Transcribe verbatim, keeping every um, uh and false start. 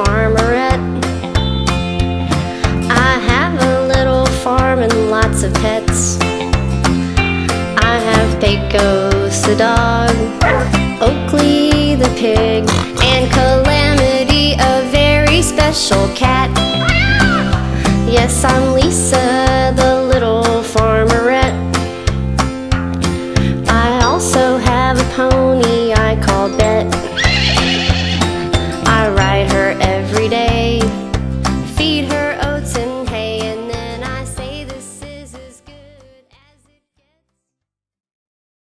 farmerette. I have a little farm and lots of pets. I have Pecos the dog, Oakley the pig, and Calamity, a very special cat. Yes, I'm Lisa the